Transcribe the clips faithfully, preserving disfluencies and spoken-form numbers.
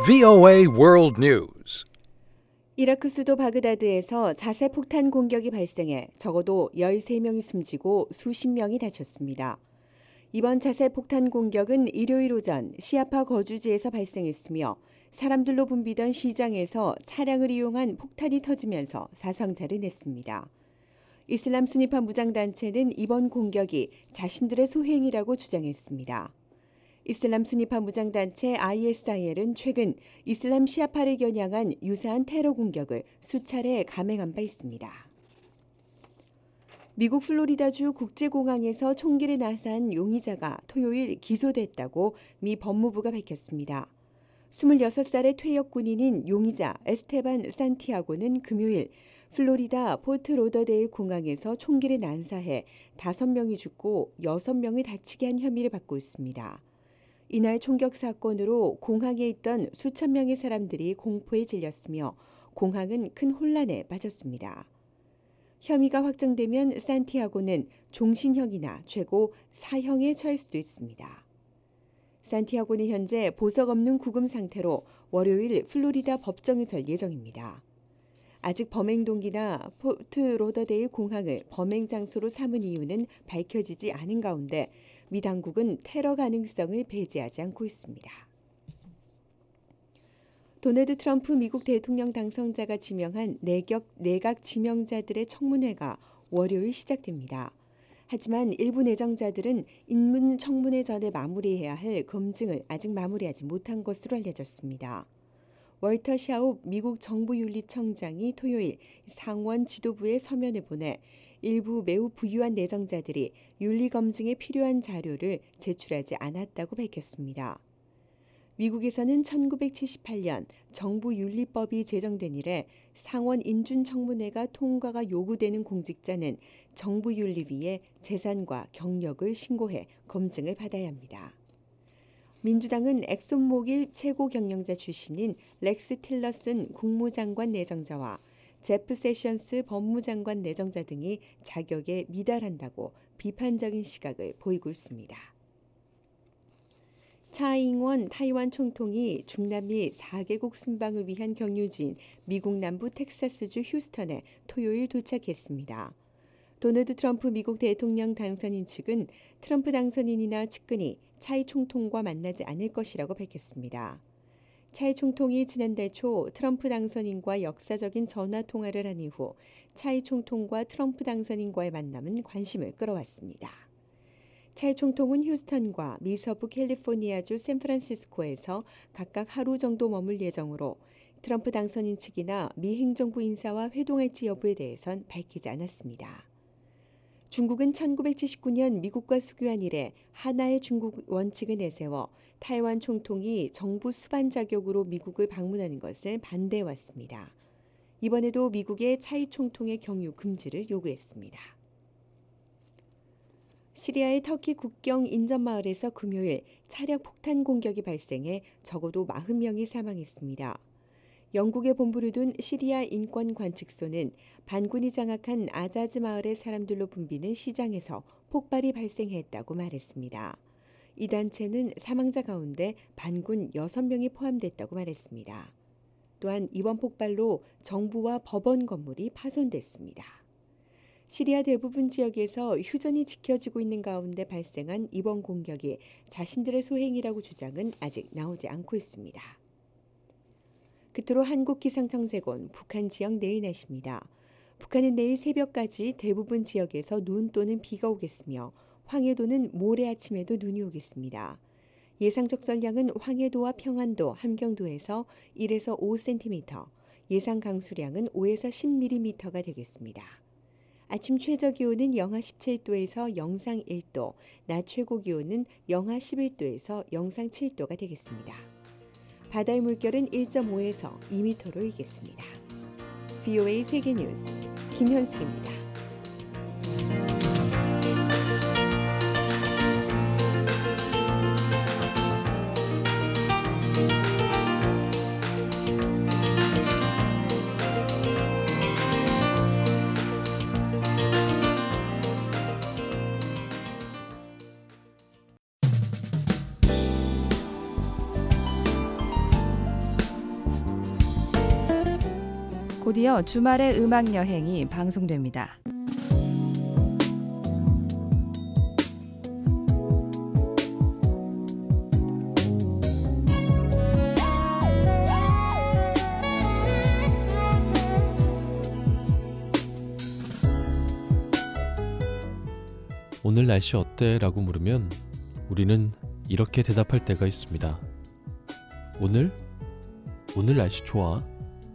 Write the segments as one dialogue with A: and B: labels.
A: 브이오에이 World News.
B: 이라크 수도 바그다드에서 자세 폭탄 공격이 발생해 적어도 열세 명이 숨지고 수십 명이 다쳤습니다. 이번 자세 폭탄 공격은 일요일 오전 시아파 거주지에서 발생했으며 사람들로 붐비던 시장에서 차량을 이용한 폭탄이 터지면서 사상자를 냈습니다. 이슬람 순위파 무장단체는 이번 공격이 자신들의 소행이라고 주장했습니다. 이슬람 순위파 무장단체 아이에스아이엘은 최근 이슬람 시아파를 겨냥한 유사한 테러 공격을 수차례 감행한 바 있습니다. 미국 플로리다주 국제공항에서 총기를 나사한 용의자가 토요일 기소됐다고 미 법무부가 밝혔습니다. 스물여섯 살의 퇴역 군인인 용의자 에스테반 산티아고는 금요일 플로리다 포트 로더데일 공항에서 총기를 난사해 다섯 명이 죽고 여섯 명을 다치게 한 혐의를 받고 있습니다. 이날 총격 사건으로 공항에 있던 수천 명의 사람들이 공포에 질렸으며 공항은 큰 혼란에 빠졌습니다. 혐의가 확정되면 산티아고는 종신형이나 최고 사형에 처할 수도 있습니다. 산티아고는 현재 보석 없는 구금 상태로 월요일 플로리다 법정에 설 예정입니다. 아직 범행 동기나 포트 로더데일 공항을 범행 장소로 삼은 이유는 밝혀지지 않은 가운데 미 당국은 테러 가능성을 배제하지 않고 있습니다. 도널드 트럼프 미국 대통령 당선자가 지명한 내격, 내각 지명자들의 청문회가 월요일 시작됩니다. 하지만 일부 내정자들은 인문 청문회 전에 마무리해야 할 검증을 아직 마무리하지 못한 것으로 알려졌습니다. 월터 샤웁 미국 정부윤리청장이 토요일 상원 지도부에 서면을 보내 일부 매우 부유한 내정자들이 윤리검증에 필요한 자료를 제출하지 않았다고 밝혔습니다. 미국에서는 천구백칠십팔 년 정부윤리법이 제정된 이래 상원 인준청문회가 통과가 요구되는 공직자는 정부윤리위에 재산과 경력을 신고해 검증을 받아야 합니다. 민주당은 엑손모빌 최고 경영자 출신인 렉스 틸러슨 국무장관 내정자와 제프 세션스 법무장관 내정자 등이 자격에 미달한다고 비판적인 시각을 보이고 있습니다. 차잉원 타이완 총통이 중남미 사 개국 순방을 위한 경유지인 미국 남부 텍사스주 휴스턴에 토요일 도착했습니다. 도널드 트럼프 미국 대통령 당선인 측은 트럼프 당선인이나 측근이 차이 총통과 만나지 않을 것이라고 밝혔습니다. 차이 총통이 지난달 초 트럼프 당선인과 역사적인 전화 통화를 한 이후 차이 총통과 트럼프 당선인과의 만남은 관심을 끌어왔습니다. 차이 총통은 휴스턴과 미서부 캘리포니아주 샌프란시스코에서 각각 하루 정도 머물 예정으로 트럼프 당선인 측이나 미 행정부 인사와 회동할지 여부에 대해선 밝히지 않았습니다. 중국은 천구백칠십구 년 미국과 수교한 이래 하나의 중국 원칙을 내세워 타이완 총통이 정부 수반 자격으로 미국을 방문하는 것을 반대해왔습니다. 이번에도 미국의 차이 총통의 경유 금지를 요구했습니다. 시리아의 터키 국경 인접마을에서 금요일 차량 폭탄 공격이 발생해 적어도 사십 명이 사망했습니다. 영국에 본부를 둔 시리아 인권관측소는 반군이 장악한 아자즈 마을의 사람들로 붐비는 시장에서 폭발이 발생했다고 말했습니다. 이 단체는 사망자 가운데 반군 여섯 명이 포함됐다고 말했습니다. 또한 이번 폭발로 정부와 법원 건물이 파손됐습니다. 시리아 대부분 지역에서 휴전이 지켜지고 있는 가운데 발생한 이번 공격이 자신들의 소행이라고 주장은 아직 나오지 않고 있습니다. 끝으로 한국기상청재본 북한 지역 내일 날씨입니다. 북한은 내일 새벽까지 대부분 지역에서 눈 또는 비가 오겠으며 황해도는 모레 아침에도 눈이 오겠습니다. 예상 적설량은 황해도와 평안도, 함경도에서 일에서 오 센티미터, 예상 강수량은 오에서 십 밀리미터가 되겠습니다. 아침 최저 기온은 영하 십칠 도에서 영상 일 도, 낮 최고 기온은 영하 십일 도에서 영상 칠 도가 되겠습니다. 바다의 물결은 일 점 오에서 이 미터로 일겠습니다. 브이오에이 세계뉴스 김현숙입니다.
C: 곧이어 주말의 음악 여행이 방송됩니다.
D: 오늘 날씨 어때? 라고 물으면 우리는 이렇게 대답할 때가 있습니다. 오늘? 오늘 날씨 좋아.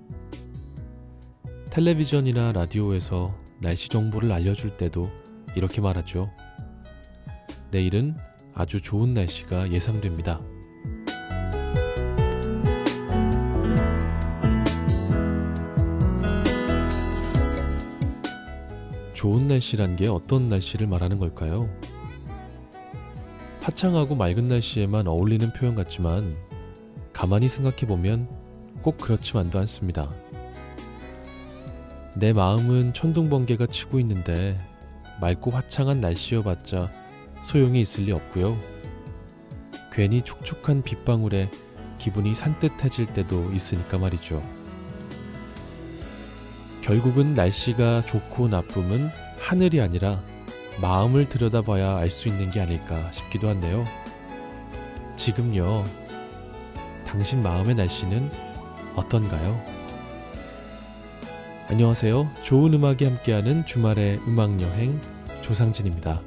D: 텔레비전이나 라디오에서 날씨 정보를 알려줄 때도 이렇게 말하죠. 내일은 아주 좋은 날씨가 예상됩니다. 좋은 날씨란 게 어떤 날씨를 말하는 걸까요? 화창하고 맑은 날씨에만 어울리는 표현 같지만 가만히 생각해보면 꼭 그렇지만도 않습니다. 내 마음은 천둥번개가 치고 있는데 맑고 화창한 날씨여봤자 소용이 있을 리 없고요. 괜히 촉촉한 빗방울에 기분이 산뜻해질 때도 있으니까 말이죠. 결국은 날씨가 좋고 나쁨은 하늘이 아니라 마음을 들여다봐야 알 수 있는 게 아닐까 싶기도 한데요. 지금요, 당신 마음의 날씨는 어떤가요? 안녕하세요. 좋은 음악이 함께하는 주말의 음악여행 조상진입니다.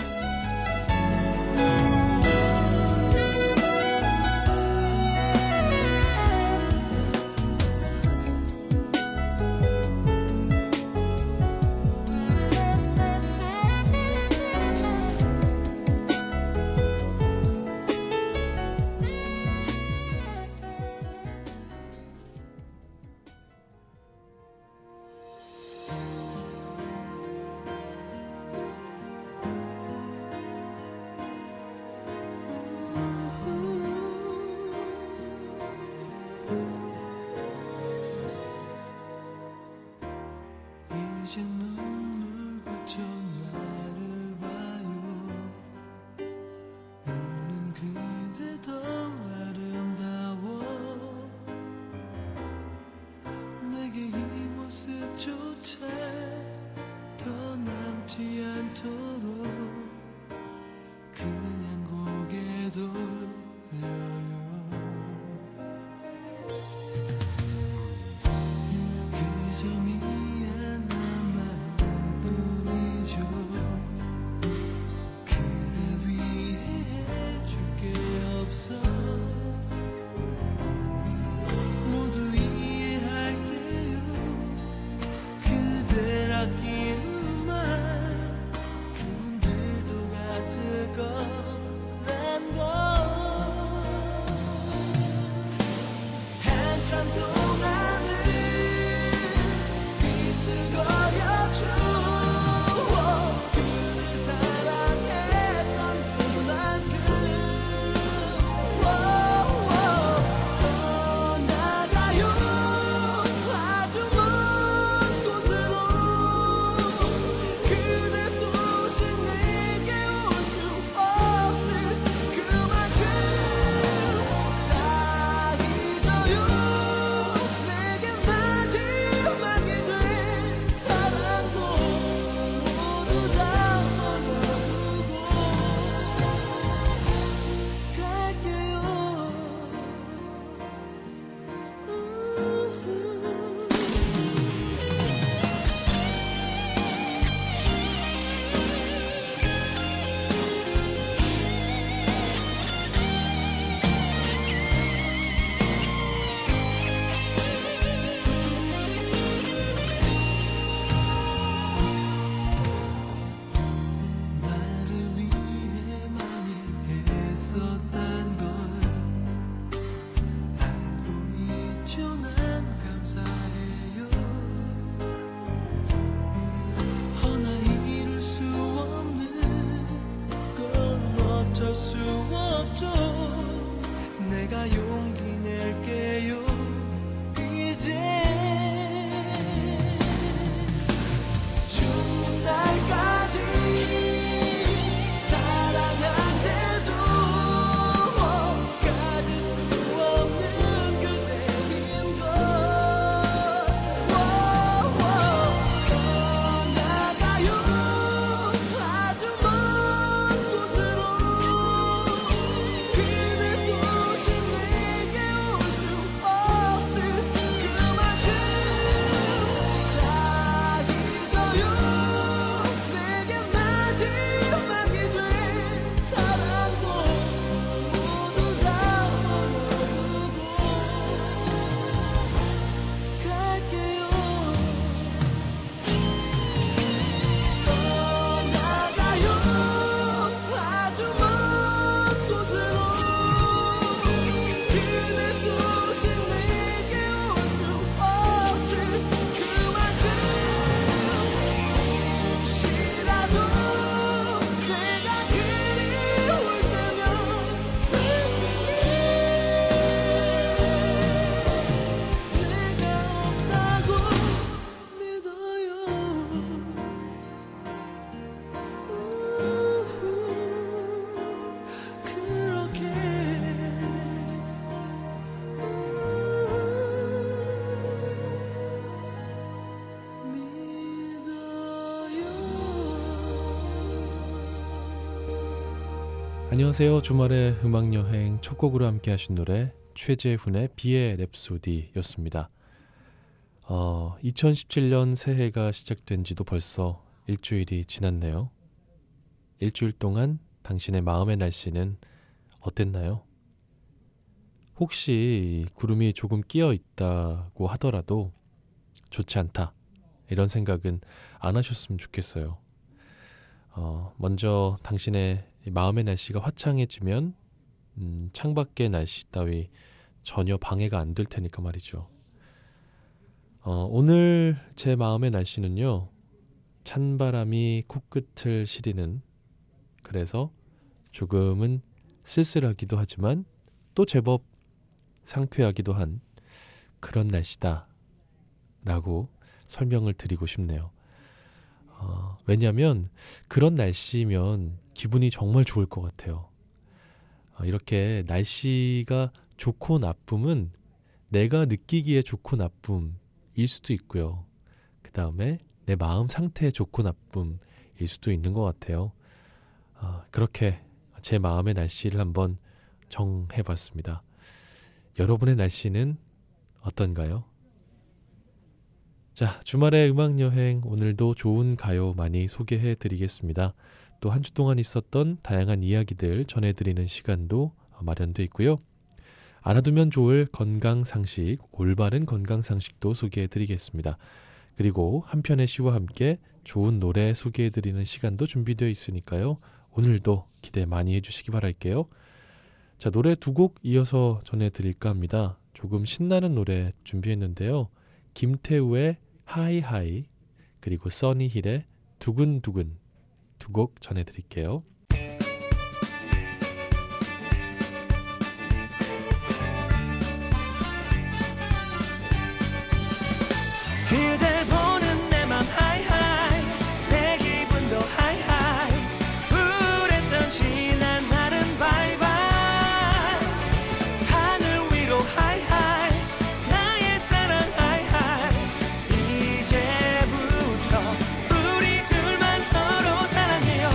E: 이제 눈물 그쳐 나를 봐요. 우는 그대 더 아름다워. 내게 이 모습조차 더 남지 않도록 그냥 고개 돌려요. 그저 미안한 마음뿐이죠. 그댈 위해 해줄 게 없어. 모두 이해할게요. 그댈 아끼는 맘 그분들도 같을 거란 걸. 한참 동안은 비틀거려줘. 그를 사랑했던 그만큼 떠나가요. 아주 먼 곳으로. 그대 소식 내게 올 수 없을 그만큼 다 잊어요. 내게 마지막이 될 사랑도 모두 다 버려두고 갈게요. 나를 위해 많이 애썼단 걸 알고 있죠. 난 감사해요. 허나 이룰 수 없는 건 어쩔 수 없죠. 내가 용기 낼게요. 이제 죽는 날까지 사랑한대도
D: 안녕하세요. 주말의 음악여행 첫 곡으로 함께 하신 노래 최재훈의 비의 랩소디였습니다. 어, 이천십칠 년 새해가 시작된 지도 벌써 일주일이 지났네요. 일주일 동안 당신의 마음의 날씨는 어땠나요? 혹시 구름이 조금 끼어 있다고 하더라도 좋지 않다, 이런 생각은 안 하셨으면 좋겠어요. 어, 먼저 당신의 마음의 날씨가 화창해지면 음, 창밖의 날씨 따위 전혀 방해가 안 될 테니까 말이죠. 어, 오늘 제 마음의 날씨는요, 찬바람이 코끝을 시리는, 그래서 조금은 쓸쓸하기도 하지만 또 제법 상쾌하기도 한 그런 날씨다 라고 설명을 드리고 싶네요. 어, 왜냐하면 그런 날씨면 기분이 정말 좋을 것 같아요. 어, 이렇게 날씨가 좋고 나쁨은 내가 느끼기에 좋고 나쁨일 수도 있고요. 그 다음에 내 마음 상태에 좋고 나쁨일 수도 있는 것 같아요. 어, 그렇게 제 마음의 날씨를 한번 정해봤습니다. 여러분의 날씨는 어떤가요? 자, 주말의 음악여행, 오늘도 좋은 가요 많이 소개해드리겠습니다. 또 한 주 동안 있었던 다양한 이야기들 전해드리는 시간도 마련돼 있고요. 알아두면 좋을 건강상식, 올바른 건강상식도 소개해드리겠습니다. 그리고 한편의 시와 함께 좋은 노래 소개해드리는 시간도 준비되어 있으니까요. 오늘도 기대 많이 해주시기 바랄게요. 자, 노래 두 곡 이어서 전해드릴까 합니다. 조금 신나는 노래 준비했는데요. 김태우의 하이하이, 그리고 써니힐의 두근두근 두 곡 전해드릴게요.
E: 그댈 보는 내 맘 하이하이, 내 기분도 하이하이, 불했던 지난 날은 바이바이, 하늘 위로 하이하이, 나의 사랑 하이하이, 이제부터 우리 둘만 서로 사랑해요.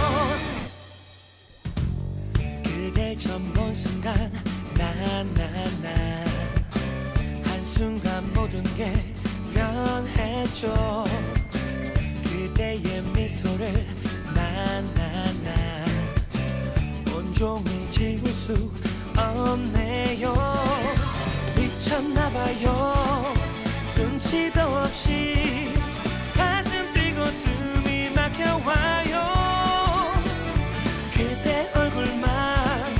E: 그댈 처음 본 순간 나나나 한순간 모든 게 변했죠. 그대의 미소를 나나나 온종일 지울 수 없네요. 미쳤나봐요. 눈치도 없이 가슴 뛰고 숨이 막혀와요. 그대 얼굴만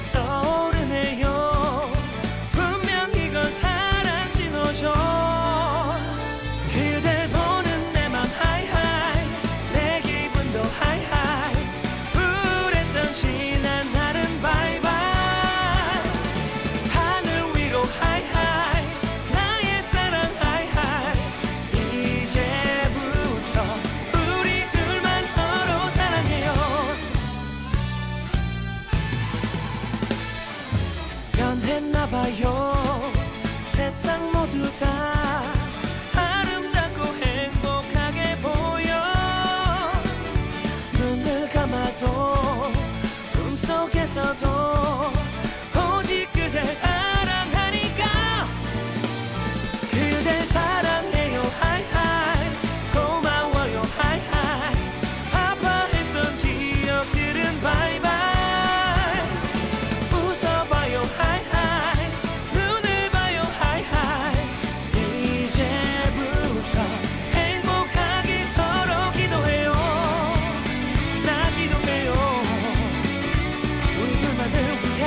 E: 떠오르네요. 분명 이건 사랑 신호죠. 그댈 보는 내 맘 하이하이, 내 기분도 하이하이, 불했던 지난 날은 바이바이, 하늘 위로 하이하이, 나의 사랑 하이하이, 이제부터 우리 둘만 서로 사랑해요. 변했나봐요. 세상 모두 다 아름답고 행복하게 보여. 눈을 감아도 꿈속에서도 오직 그댈 사랑하니까. 그댈 사랑해요 하이하이, 고마워요 하이하이, 아파했던 기억들은 바이바이, 웃어봐요 하이하이, 눈을 봐요 하이하이, 이제부터 행복하게 서로 기도해요. 나 기도해요. 우리 둘만을 위해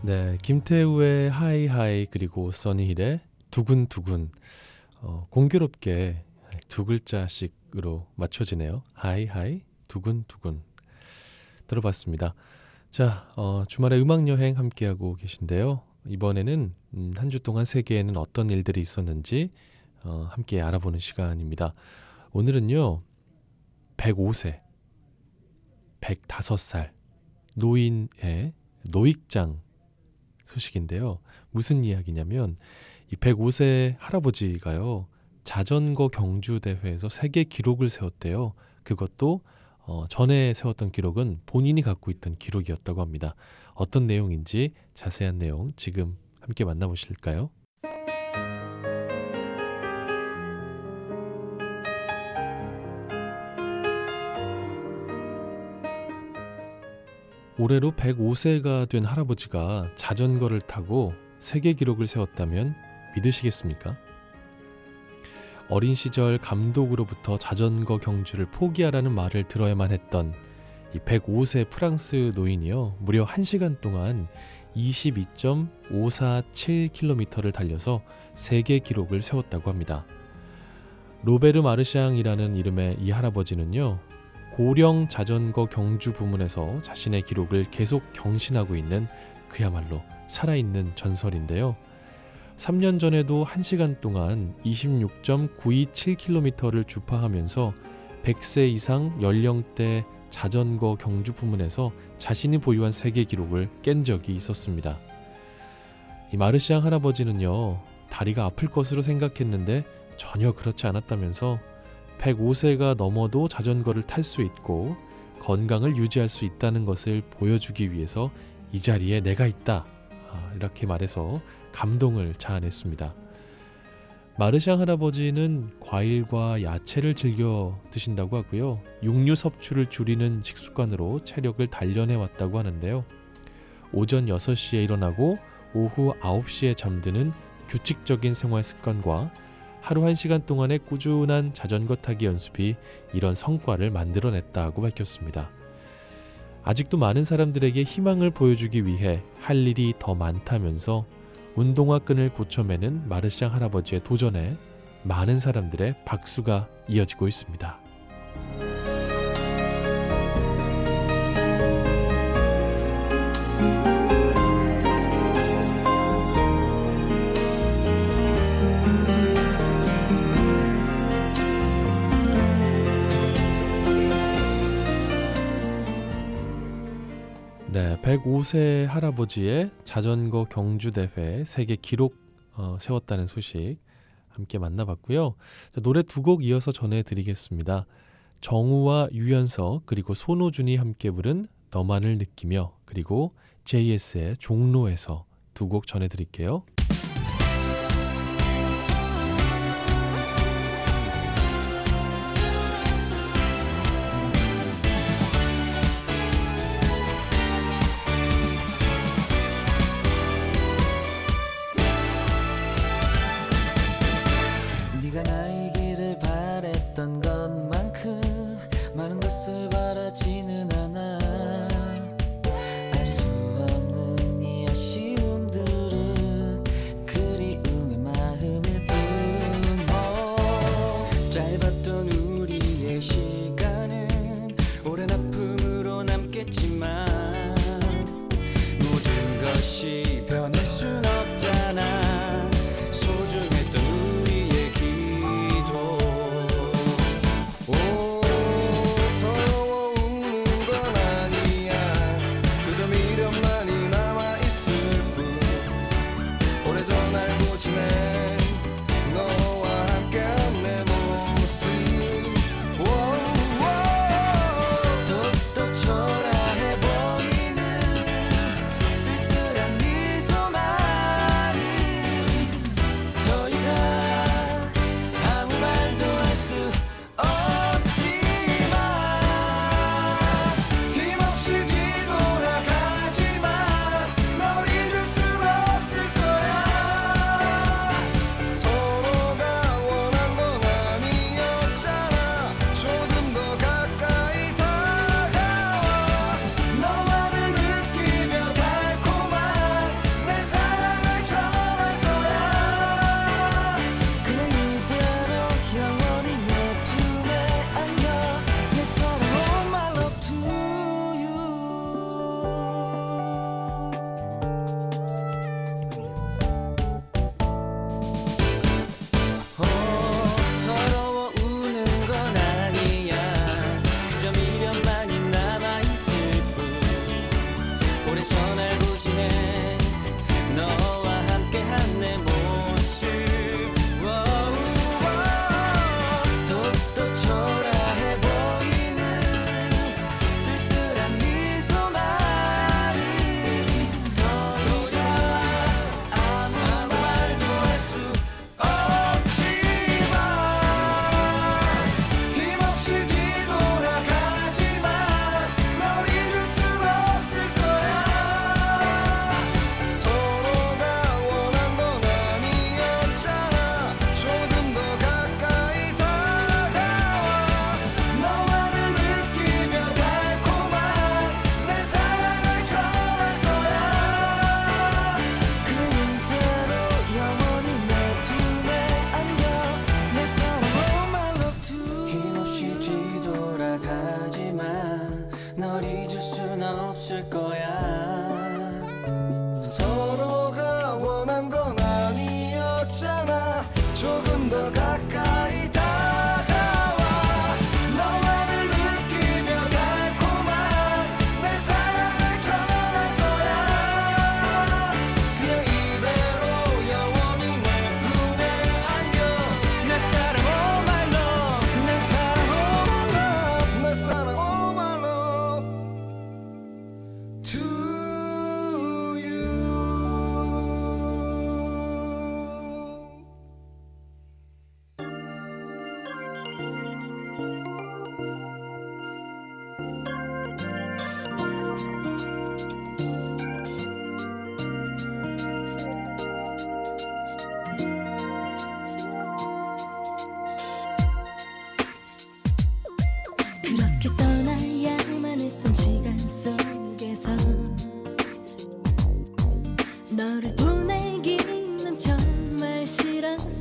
D: 네, 김태우의 하이하이 그리고 써니힐의 두근두근 어, 공교롭게 두 글자씩으로 맞춰지네요. 하이하이 두근두근 들어봤습니다. 자, 어, 주말에 음악여행 함께하고 계신데요. 이번에는 음, 한 주 동안 세계에는 어떤 일들이 있었는지 어, 함께 알아보는 시간입니다. 오늘은요. 백오 세, 백오 살 노인의 노익장 소식인데요. 무슨 이야기냐면 이 백오 세 할아버지가요. 자전거 경주 대회에서 세계 기록을 세웠대요. 그것도 어, 전에 세웠던 기록은 본인이 갖고 있던 기록이었다고 합니다. 어떤 내용인지 자세한 내용 지금 함께 만나보실까요? 올해로 백오 세가 된 할아버지가 자전거를 타고 세계 기록을 세웠다면 믿으시겠습니까? 어린 시절 감독으로부터 자전거 경주를 포기하라는 말을 들어야만 했던 이 백오 세 프랑스 노인이요. 무려 한 시간 동안 이십이 점 오사칠 킬로미터를 달려서 세계 기록을 세웠다고 합니다. 로베르 마르샹이라는 이름의 이 할아버지는요. 고령 자전거 경주 부문에서 자신의 기록을 계속 경신하고 있는 그야말로 살아있는 전설인데요. 삼 년 전에도 한 시간 동안 이십육 점 구이칠 킬로미터를 주파하면서 백 세 이상 연령대 자전거 경주 부문에서 자신이 보유한 세계 기록을 깬 적이 있었습니다. 이 마르샹 할아버지는요. 다리가 아플 것으로 생각했는데 전혀 그렇지 않았다면서 백오 세가 넘어도 자전거를 탈 수 있고 건강을 유지할 수 있다는 것을 보여주기 위해서 이 자리에 내가 있다. 이렇게 말해서 감동을 자아냈습니다. 마르샹 할아버지는 과일과 야채를 즐겨 드신다고 하고요. 육류 섭취를 줄이는 식습관으로 체력을 단련해왔다고 하는데요. 오전 여섯 시에 일어나고 오후 아홉 시에 잠드는 규칙적인 생활 습관과 하루 한 시간 동안의 꾸준한 자전거 타기 연습이 이런 성과를 만들어냈다고 밝혔습니다. 아직도 많은 사람들에게 희망을 보여주기 위해 할 일이 더 많다면서 운동화 끈을 고쳐매는 마르샹 할아버지의 도전에 많은 사람들의 박수가 이어지고 있습니다. 네, 백오 세 할아버지의 자전거 경주 대회 세계 기록 어, 세웠다는 소식 함께 만나봤고요. 자, 노래 두 곡 이어서 전해드리겠습니다. 정우와 유연석 그리고 손호준이 함께 부른 너만을 느끼며 그리고 제이에스의 종로에서 두 곡 전해드릴게요.
E: 네가 나이기를 바랬던 것만큼 많은 것을 바라지는 않아. 알 수 없는 이 아쉬움들은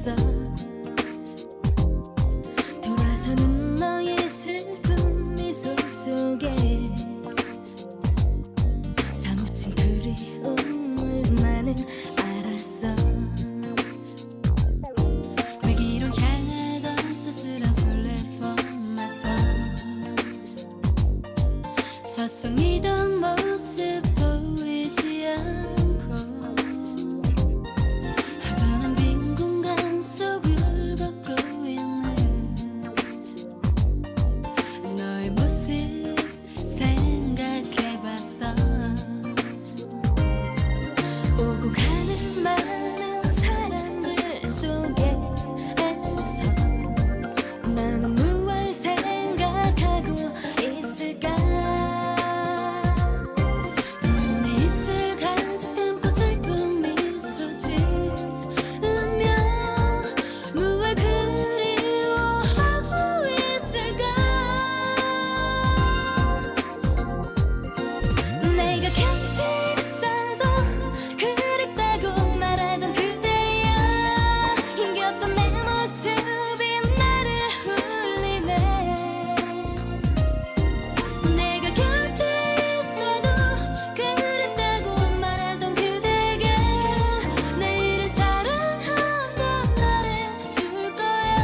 F: 알았어. 돌아서는 너의 슬픈 미소 속에 사무친 그리움을 나는 알았어. 위기로 향하던 쓸쓸한 플랫폼에서 서성이던 모습 보이지 않고 허전한 빈 공간 속을 걷고 있는 너의 모습 생각해봤어. 오고 가는 많은 사람들 속에서 나는 무얼 생각하고 있을까. 눈에 이슬 가득 슬픈 미소 지으며 무얼 그리워하고 있을까. 내가 곁에 있어도 그립다고 말하던 그대여 힘겼던 내 모습이 나를 울리네. 내가 곁에 있어도 그립다고 말하던 그대가 내일을 사랑한다 말해줄 거야.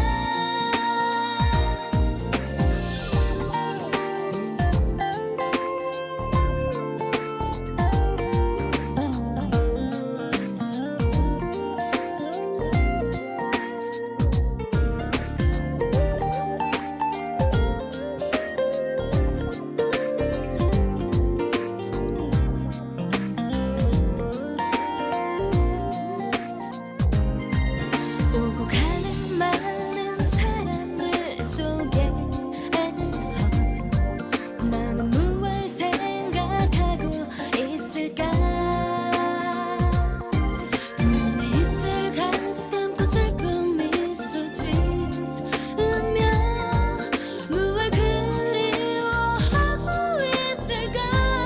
F: 오고 가는 많은 사람들 속에서 나는 무얼 생각하고 있을까. 눈에 이슬 가득 슬픈 미소 지으며 무얼 그리워하고 있을까.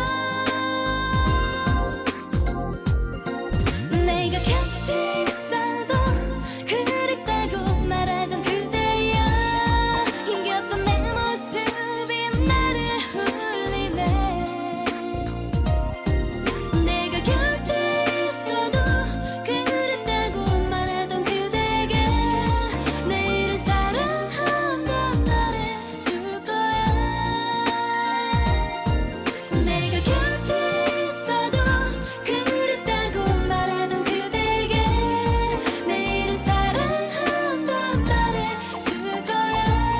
F: 내가 곁에 있어도 그립다고 말하던 그대여 힘겼던 내 모습이 나를 울리네. 내가 곁에 있어도 그립다고 말하던 그대가 내일을 사랑한다 말해줄 거야. 내가 곁에 있어도 그립다고 말하던 그대가 내일을 사랑한다 말해줄 거야.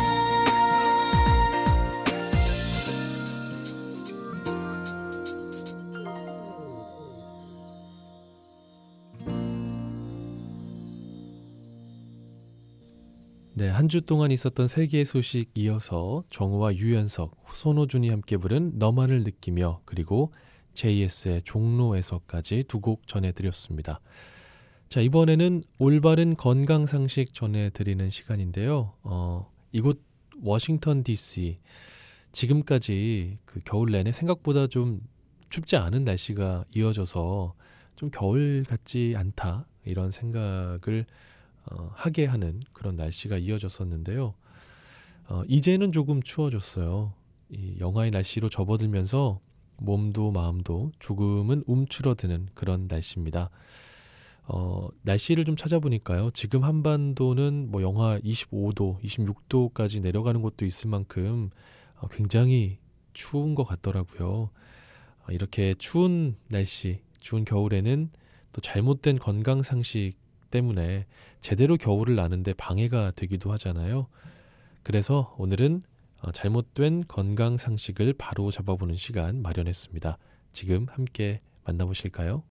D: 네, 한 주 동안 있었던 세계의 소식 이어서 정우와 유연석, 손호준이 함께 부른 너만을 느끼며 그리고 제이에스의 종로에서까지 두 곡 전해드렸습니다. 자, 이번에는 올바른 건강 상식 전해드리는 시간인데요. 어, 이곳 워싱턴 디씨 지금까지 그 겨울 내내 생각보다 좀 춥지 않은 날씨가 이어져서 좀 겨울 같지 않다 이런 생각을 어, 하게 하는 그런 날씨가 이어졌었는데요. 어, 이제는 조금 추워졌어요. 이 영하의 날씨로 접어들면서 몸도 마음도 조금은 움츠러드는 그런 날씨입니다. 어, 날씨를 좀 찾아보니까요. 지금 한반도는 뭐 영하 이십오 도, 이십육 도까지 내려가는 곳도 있을 만큼 어, 굉장히 추운 것 같더라고요. 어, 이렇게 추운 날씨, 추운 겨울에는 또 잘못된 건강 상식 때문에 제대로 겨울을 나는데 방해가 되기도 하잖아요. 그래서 오늘은 어, 잘못된 건강 상식을 바로 잡아보는 시간 마련했습니다. 지금 함께 만나보실까요?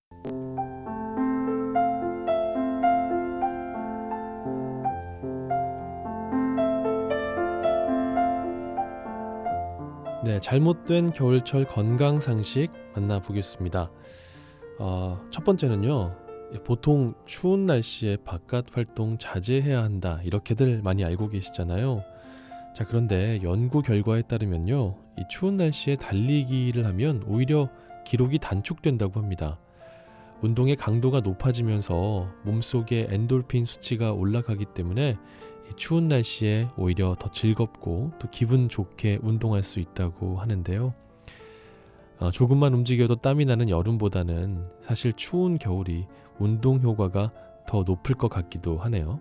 D: 네, 잘못된 겨울철 건강 상식 만나보겠습니다. 어, 첫 번째는요. 보통 추운 날씨에 바깥 활동 자제해야 한다 이렇게들 많이 알고 계시잖아요. 자, 그런데 연구 결과에 따르면요, 이 추운 날씨에 달리기를 하면 오히려 기록이 단축된다고 합니다. 운동의 강도가 높아지면서 몸속의 엔돌핀 수치가 올라가기 때문에 이 추운 날씨에 오히려 더 즐겁고 또 기분 좋게 운동할 수 있다고 하는데요. 어, 조금만 움직여도 땀이 나는 여름보다는 사실 추운 겨울이 운동 효과가 더 높을 것 같기도 하네요.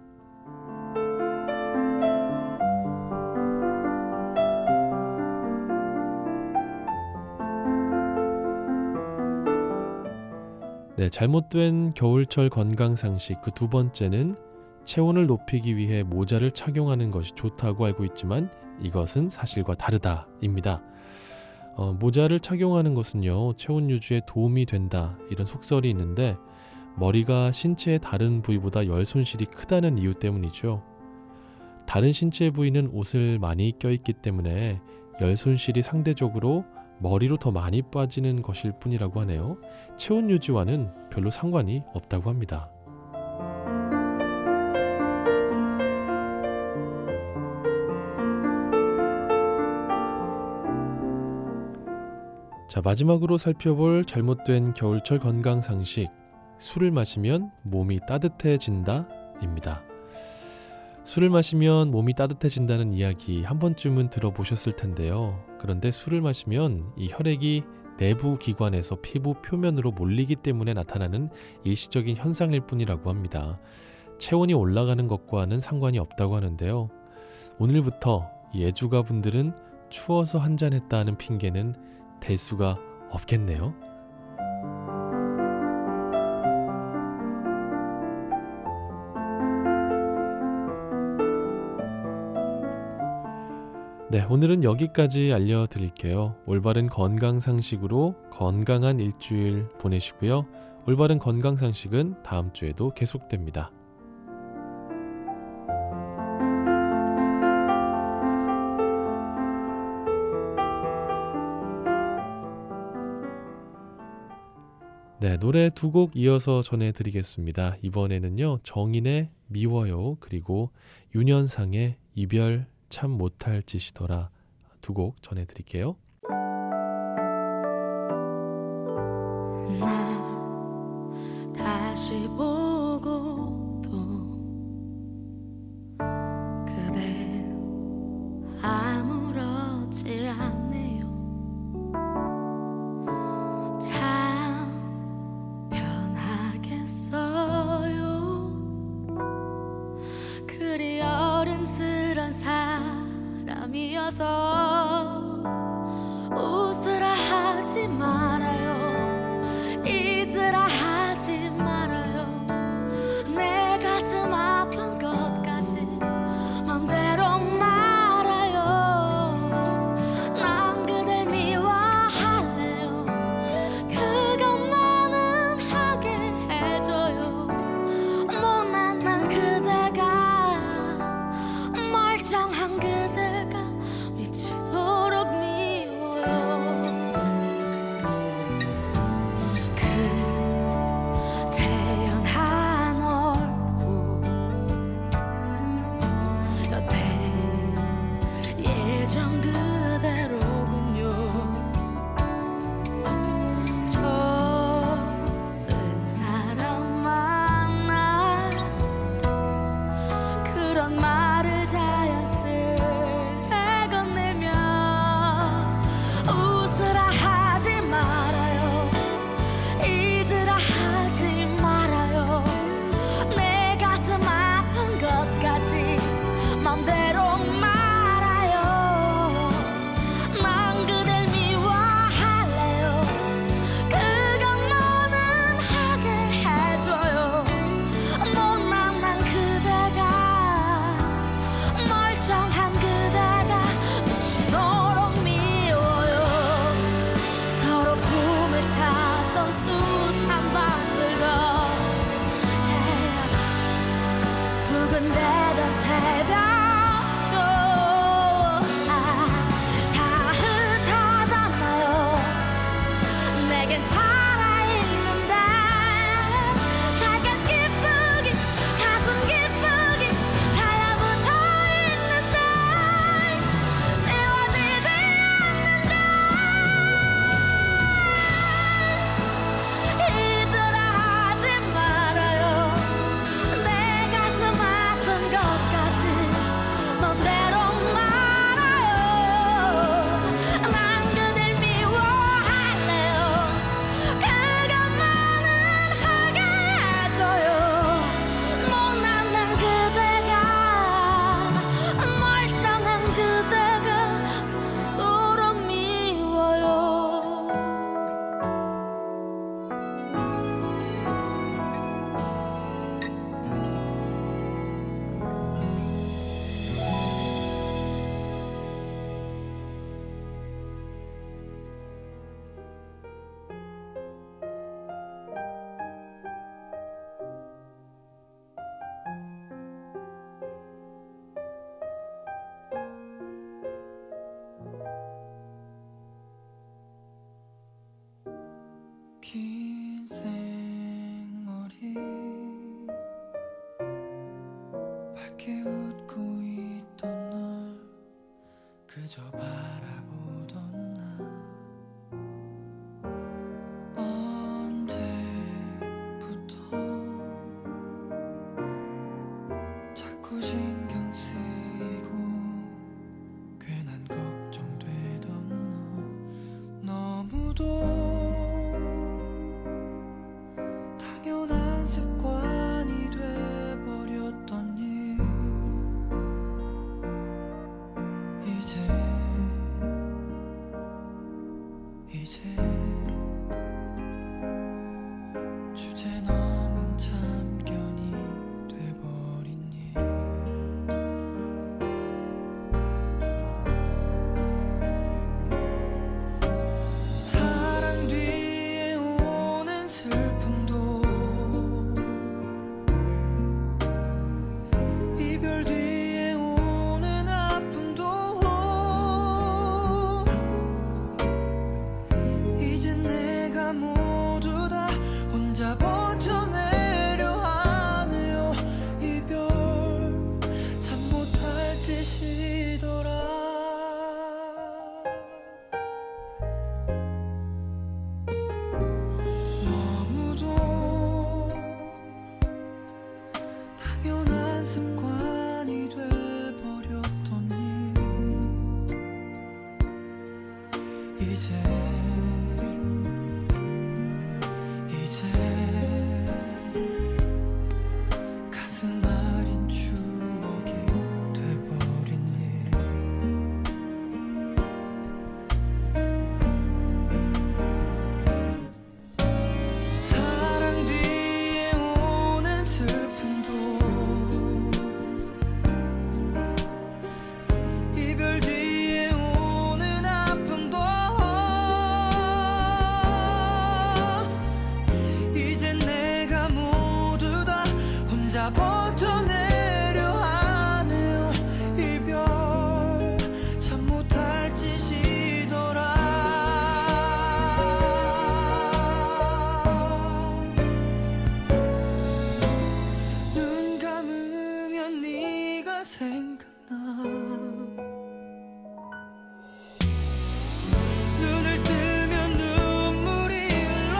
D: 네, 잘못된 겨울철 건강상식 그 두 번째는 체온을 높이기 위해 모자를 착용하는 것이 좋다고 알고 있지만 이것은 사실과 다르다입니다. 어, 모자를 착용하는 것은요, 체온 유지에 도움이 된다 이런 속설이 있는데 머리가 신체의 다른 부위보다 열 손실이 크다는 이유 때문이죠. 다른 신체 부위는 옷을 많이 껴있기 때문에 열 손실이 상대적으로 머리로 더 많이 빠지는 것일 뿐이라고 하네요. 체온 유지와는 별로 상관이 없다고 합니다. 자, 마지막으로 살펴볼 잘못된 겨울철 건강상식, 술을 마시면 몸이 따뜻해진다 입니다. 술을 마시면 몸이 따뜻해진다는 이야기 한 번쯤은 들어보셨을 텐데요. 그런데 술을 마시면 이 혈액이 내부 기관에서 피부 표면으로 몰리기 때문에 나타나는 일시적인 현상일 뿐이라고 합니다. 체온이 올라가는 것과는 상관이 없다고 하는데요. 오늘부터 이 애주가 분들은 추워서 한잔했다는 핑계는 댈 수가 없겠네요. 네, 오늘은 여기까지 알려드릴게요. 올바른 건강상식으로 건강한 일주일 보내시고요. 올바른 건강상식은 다음 주에도 계속됩니다. 네, 노래 두 곡 이어서 전해드리겠습니다. 이번에는요, 정인의 미워요, 그리고 윤현상의 이별 참 못할 짓이더라 두 곡 전해드릴게요.
F: 날 다시 보고 또 그대 아무렇지 않네요. 참 편하겠어요. 그리 어른스런 사람이어서 웃으라 하지 말아요. 잊으라 하지 말아요. 내 가슴 아픈 것까지 맘대로 말아요. 난 그댈 미워할래요. 그것만은 하게 해줘요. 못난 난 그대가 멀쩡한 그대가 미치도록 미워요. 그 태연한 얼굴 여태 예전 그대로군요. 좋은 사람 만나 그런 말을 자연스레 건네면 웃으라 하지 말아요. 잊으라 하지 말아요. 내 가슴 아픈 것까지 맘대로 말아요. 난 그댈 미워할래요. 그것만은 하게 해줘요. 못난 난 그대가 멀쩡한 그대가 미치도록 미워요. 서로 꿈을 찾던 숱한 밤들도 두근대던 새벽도 다 흩어졌나요. 내겐 살아있는데 살갗 깊숙이 가슴 깊숙이 달라붙어 있는데 세워지지 않는데 잊으라
E: 긴 생머리 밝게 웃고 있던 널 그저 바라보던 나 언제부터 자꾸 신경 쓰이고 괜한 걱정되던 너 너무도 당연한 습관이 돼버렸더니 이제 이제 주제 넘은 참견이 돼버리니 사랑 뒤에 오는 슬픔도 이별 뒤에 오는 아픔도 이젠 내가 모두 다 혼자 버텨내려 하네요. 이별 참 못할 짓이더라. 너무도 당연한 습관이 돼버렸더니 이제 이제 가슴 아린 추억이 돼버리니 사랑 뒤에 오는 슬픔도 이별 뒤에 오는 아픔도 이젠 내가 모두 다 혼자 버텨내려 하네요. 이별 참 못할 짓이더라. 눈 감으면 네가 생각나. 눈을 뜨면 눈물이 흘러.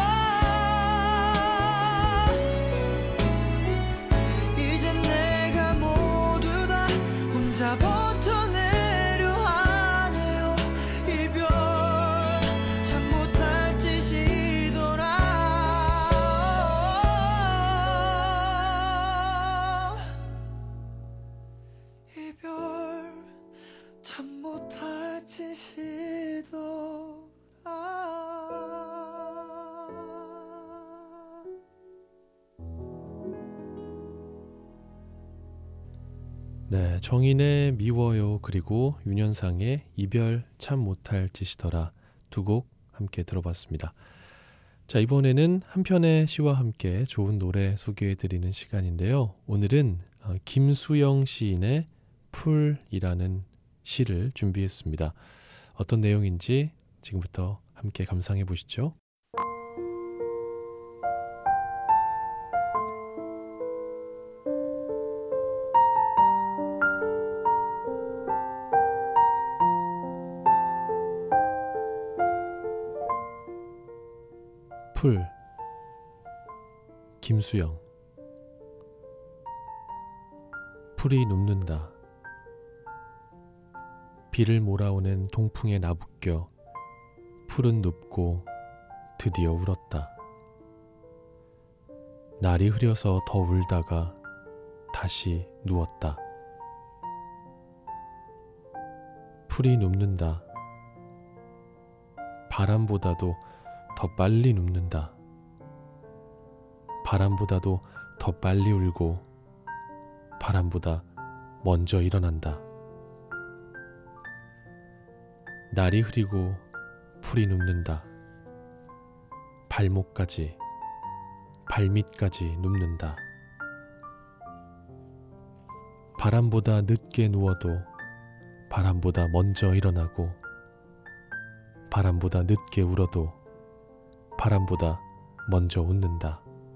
E: 이젠 내가 모두 다 혼자 버텨내려 하네요. 이별 참 못할 짓이더라. 이별 참 못할 짓이더라.
D: 네, 정인의 미워요 그리고 윤현상의 이별 참 못할 짓이더라 두 곡 함께 들어봤습니다. 자, 이번에는 한 편의 시와 함께 좋은 노래 소개해드리는 시간인데요. 오늘은 어, 김수영 시인의 풀이라는 시를 준비했습니다. 어떤 내용인지 지금부터 함께 감상해 보시죠. 풀, 김수영. 풀이 눕는다. 비를 몰아오는 동풍에 나부껴 풀은 눕고 드디어 울었다. 날이 흐려서 더 울다가 다시 누웠다. 풀이 눕는다. 바람보다도 더 빨리 눕는다. 바람보다도 더 빨리 울고 바람보다 먼저 일어난다. 날이 흐리고 풀이 눕는다. 발목까지, 발밑까지 눕는다. 바람보다 늦게 누워도 바람보다 먼저 일어나고 바람보다 늦게 울어도 바람보다 먼저 웃는다.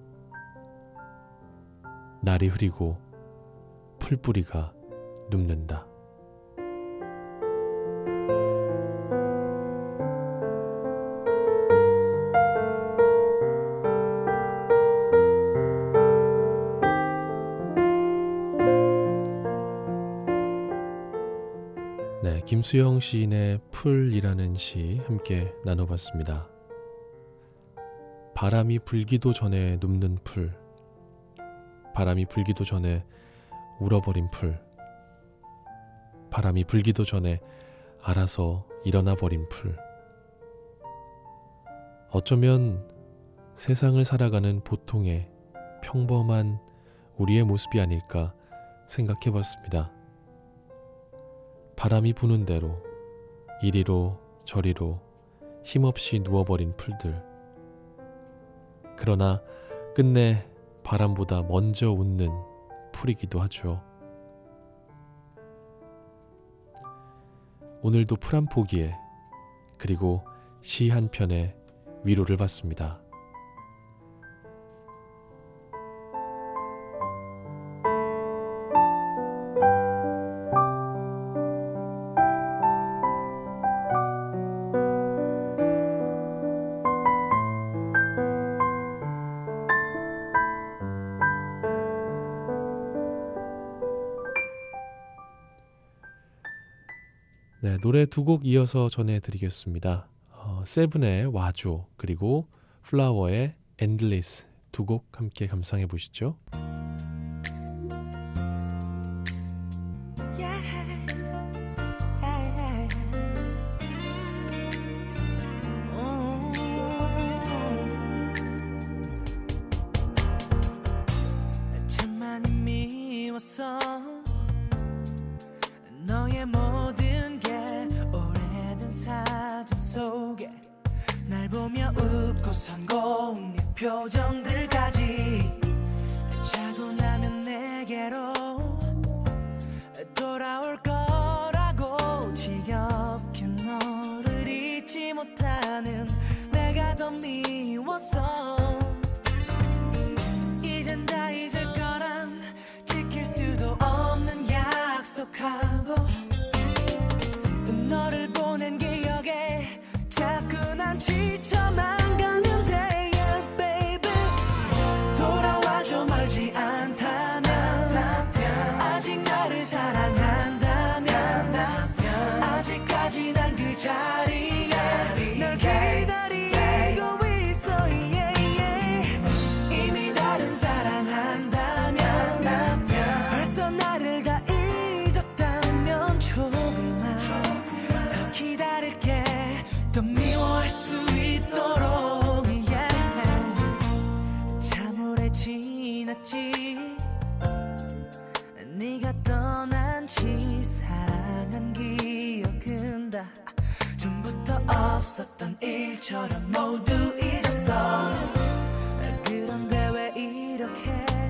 D: 날이 흐리고 풀뿌리가 눕는다. 네, 김수영 시인의 풀이라는 시 함께 나눠봤습니다. 바람이 불기도 전에 눕는 풀, 바람이 불기도 전에 울어버린 풀, 바람이 불기도 전에 알아서 일어나 버린 풀. 어쩌면 세상을 살아가는 보통의 평범한 우리의 모습이 아닐까 생각해봤습니다. 바람이 부는 대로 이리로 저리로 힘없이 누워버린 풀들. 그러나 끝내 바람보다 먼저 웃는 풀이기도 하죠. 오늘도 풀 한 포기에 그리고 시 한 편에 위로를 받습니다. 네, 노래 두 곡 이어서 전해드리겠습니다. 어, 세븐의 와줘 그리고 플라워의 엔들리스 두 곡 함께 감상해 보시죠.
E: 참 많이 미웠어 너의 모든 게 오래된 사진 속에 날 보며 웃고 성공의 표정들까지 자고 나면 내게로 돌아올 거라고 지겹게 너를 잊지 못하는 내가 더 미웠어. 이젠 다 잊을 거란 지킬 수도 없는 약속하고 너를 보낸 기억에 자꾸 난 지쳐만 가는데 yeah, baby 돌아와줘 멀지 않다면 아직 나를 사랑한다면 아직까지 난 그 자리에 널 기다리고 있어 yeah, yeah. 이미 다른 사랑한다면 벌써 나를 다 잊었다면 조금만 더 기다릴게 더 미워할 수 있도록 yeah. 참 오래 지났지 네가 떠난 지 사랑한 기억은 다 전부터 없었던 일처럼 모두 잊었어. 그런데 왜 이렇게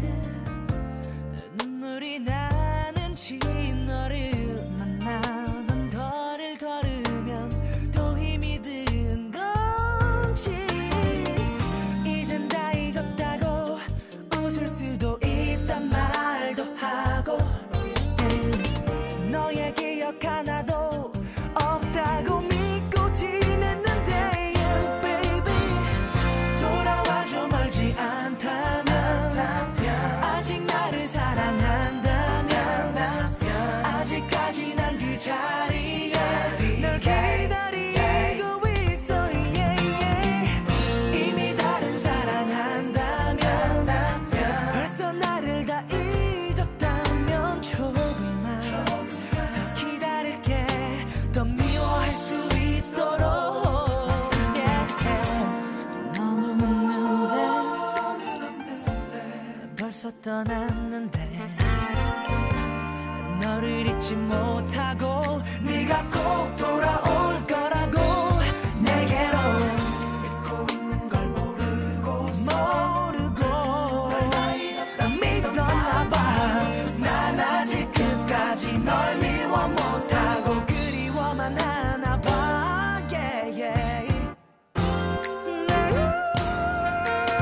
E: 눈물이 나는지 너를 만나던 거리를 걸으면 더 힘이 든 건지 이젠 다 잊었다고 웃을 수도 있단 말도 하고 너의 기억 하나도 없다고 믿고 지냈는데 yeah, baby 돌아와줘 멀지 않다면 아직 나를 사랑한다면 아직까지 난 그 자리에 널 기다리고 있어 yeah, yeah. 이미 다른 사랑한다면 벌써 나를 다 잊었다면 조금만 더 기다릴게 더 미워할 수 있도록 yeah. 너는 없는데 벌써 떠났는데 너를 잊지 못하고 네가 꼭 돌아올 거라고 내게로 믿고 있는 걸 모르고 모르고 널 다 잊었다 믿었나 봐. 난 아직 끝까지 널 미워 못하고 그리워만 하나 봐 yeah, yeah.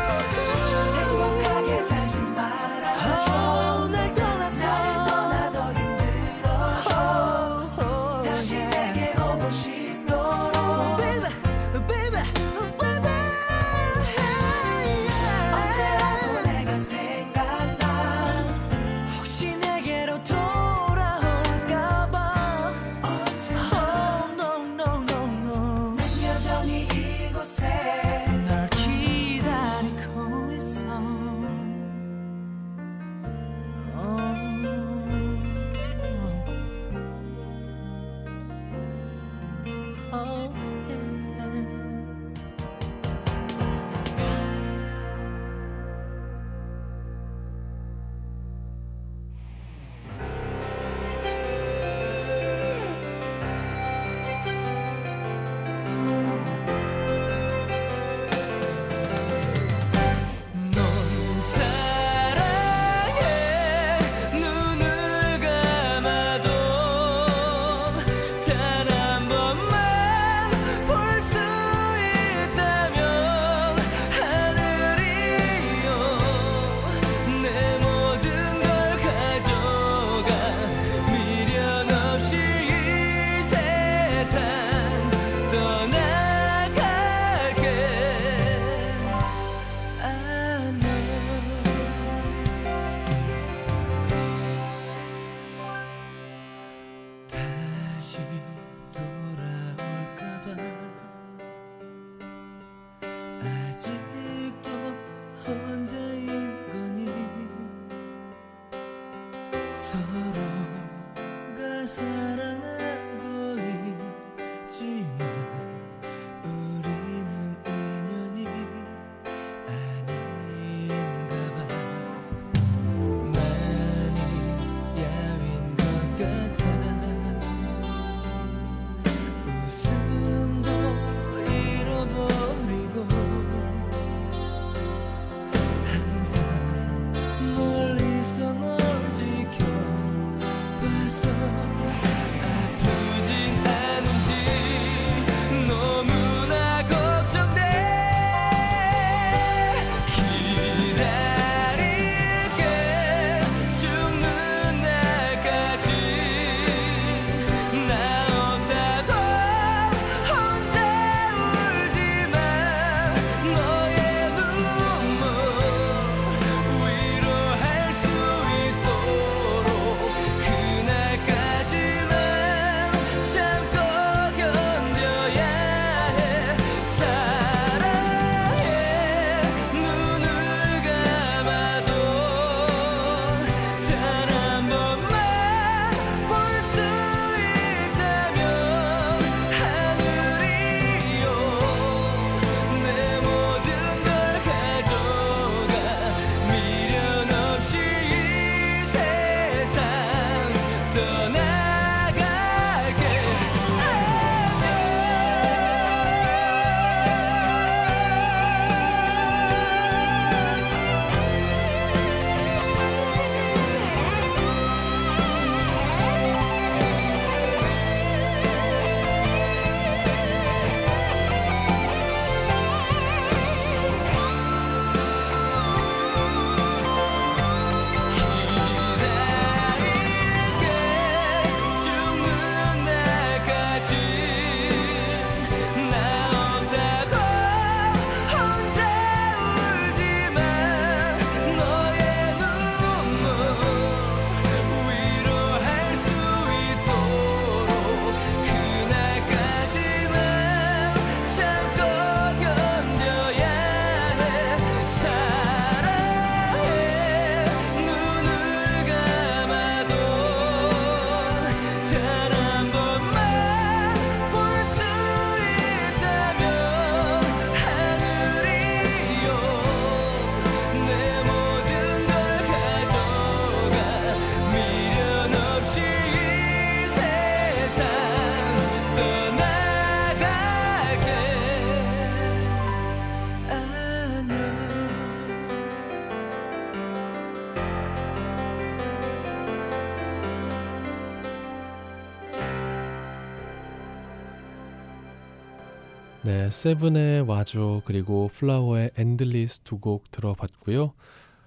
D: 네, 세븐의 와줘 그리고 플라워의 엔들리스 두 곡 들어봤고요.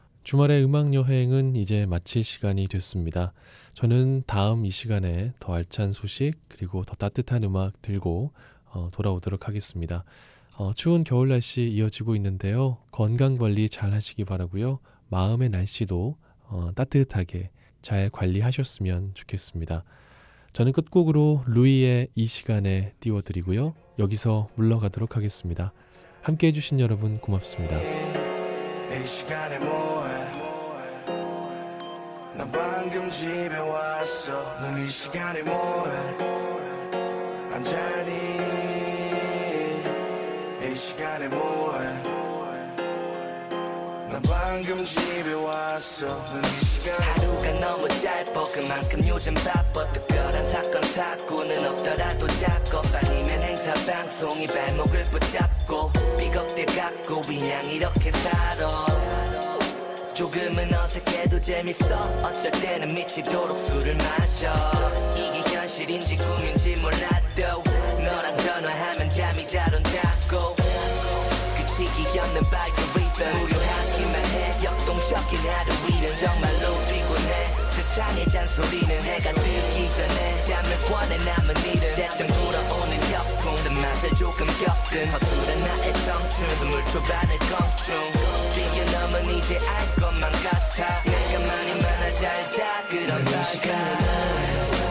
D: 주말의 음악 여행은 이제 마칠 시간이 됐습니다. 저는 다음 이 시간에 더 알찬 소식 그리고 더 따뜻한 음악 들고 어, 돌아오도록 하겠습니다. 어, 추운 겨울 날씨 이어지고 있는데요. 건강관리 잘 하시기 바라고요. 마음의 날씨도 어, 따뜻하게 잘 관리하셨으면 좋겠습니다. 저는 끝곡으로 루이의 이 시간에 띄워드리고요. 여기서 물러가도록 하겠습니다. 함께 해주신 여러분 고맙습니다.
E: 이 시간에 뭐해 난 방금 집에 왔어 넌 이 시간에 뭐해 앉아니 이 시간에 뭐해 난 방금 집에 왔어 넌 이 시간 하루가 너무 짧아 그만큼 요즘 바빠 특별한 사건 사고는 없더라도 작업 아니면 행사 방송이 발목을 붙잡고 삐걱대 갖고 그냥 이렇게 살아 조금은 어색해도 재밌어 어쩔 때는 미치도록 술을 마셔 이게 현실인지 꿈인지 몰라도 너랑 전화하면 잠이 잘 온다고 그치기 없는 밝은 리듬 무료하기만 해 역동적인 하루 일은 정말로 피곤해 세상의 잔소리는 해가 뜨기 전에 잠을 권해 남은 일은 때뜸 돌아오는 역풍 쓴맛을 조금 겪은 허술한 나의 청춘 스물 초반의 걱중 뛰어넘은 이제 알 것만 같아 내가 많이 많아 잘 자 그런 날가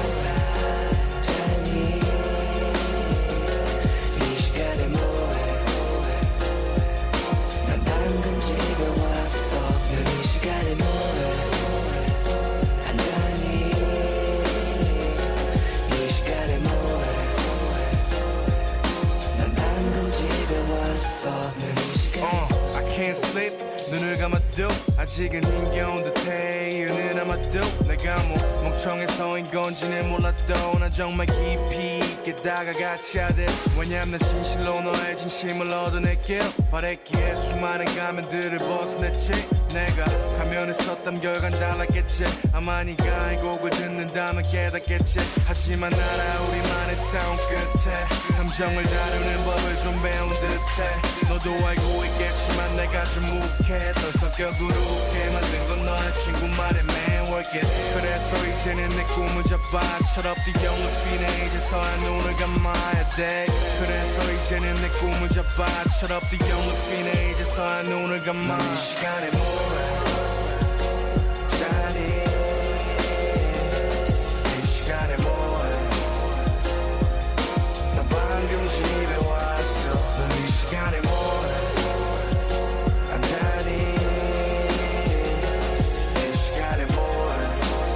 E: Uh, I can't sleep 눈을 감아도 아직은 힘겨운 듯해 이유는 아마도 내가 뭐 멍청해서인 건지는 몰라도 난 정말 깊이 있게 다가가야 돼 왜냐면 난 진실로 너의 진심을 얻어낼게 바랬기에 수많은 가면들을 벗어냈지 내가 화면에 썼던 결과는 달랐겠지 아마 네가 이 곡을 듣는다면 깨닫겠지 하지만 알아 우리만의 싸움 끝에 감정을 다루는 법을 좀 배운 듯해 너도 알고 있겠지만 내가 좀 묵해 더 성격으로 웃게 만든 건 너의 친구 말에 man work it 그래서 이제는 내 꿈을 잡아 철없디 영을 쉬네 이제서야 눈을 감아야 돼 그래서 이제는 내 꿈을 잡아 철없디 영을 쉬네 이제서야 눈을 감아 이 시간에 뭐해 자니 이 시간에 뭐해 난 방금 집에 왔어 넌 이 시간에 뭐해 앉아니 이 시간에 뭐해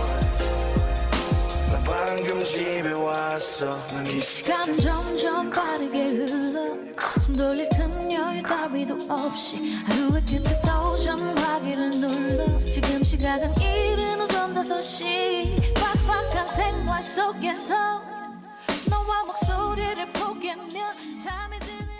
E: 난 방금 집에 왔어 넌 이
F: 시간 점점 빠르게 흘러 숨 돌릴 틈 여유 따위도 없이 하루의 끝에 또 전화기를 눌러 지금 시각은 이른 오전 다섯 시 빡빡한 생활 속에서 너와 목소리를 포기하며 잠이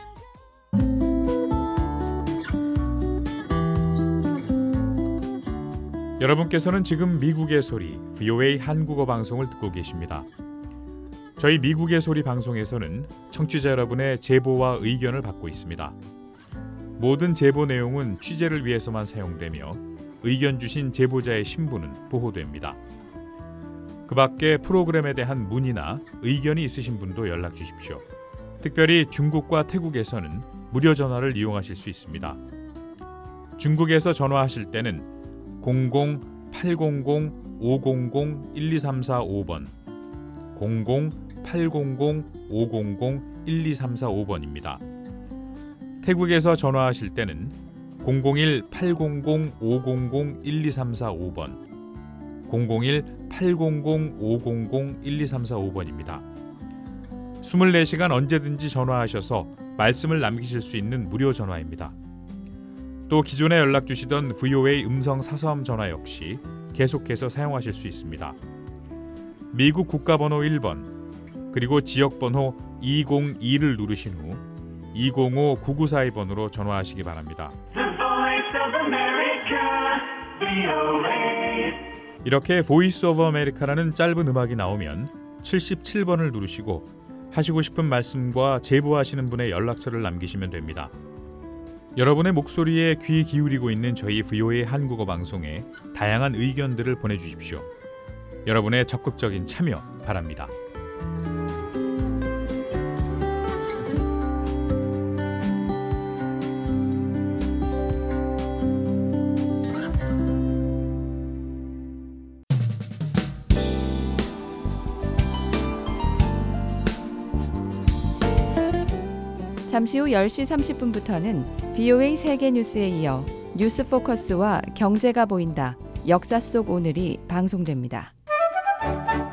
F: 드는
G: 여러분께서는 지금 미국의 소리 브이오에이 한국어 방송을 듣고 계십니다. 저희 미국의 소리 방송에서는 청취자 여러분의 제보와 의견을 받고 있습니다. 모든 제보 내용은 취재를 위해서만 사용되며 의견 주신 제보자의 신분은 보호됩니다. 그 밖에 프로그램에 대한 문의나 의견이 있으신 분도 연락 주십시오. 특별히 중국과 태국에서는 무료 전화를 이용하실 수 있습니다. 중국에서 전화하실 때는 공공 팔공공 오공공 일이삼사오 번 공공 팔공공 오공공 일이삼사오 번입니다. 태국에서 전화하실 때는 공공일 팔공공 오공공 일이삼사오 번 공공일 팔공공 오공공 일이삼사오 번입니다. 이십사 시간 언제든지 전화하셔서 말씀을 남기실 수 있는 무료 전화입니다. 또 기존에 연락 주시던 브이오에이 음성 사서함 전화 역시 계속해서 사용하실 수 있습니다. 미국 국가번호 일 번 그리고 지역번호 이공이를 누르신 후 이공오 구구사이 번으로 전화하시기 바랍니다. 이렇게 보이스 오브 아메리카라는 짧은 음악이 나오면 칠십칠 번을 누르시고 하시고 싶은 말씀과 제보하시는 분의 연락처를 남기시면 됩니다. 여러분의 목소리에 귀 기울이고 있는 저희 브이오에이 한국어 방송에 다양한 의견들을 보내주십시오. 여러분의 적극적인 참여 바랍니다.
C: 잠시 후 열 시 삼십 분부터는 브이오에이 세계 뉴스에 이어 뉴스 포커스와 경제가 보인다. 역사 속 오늘이 방송됩니다.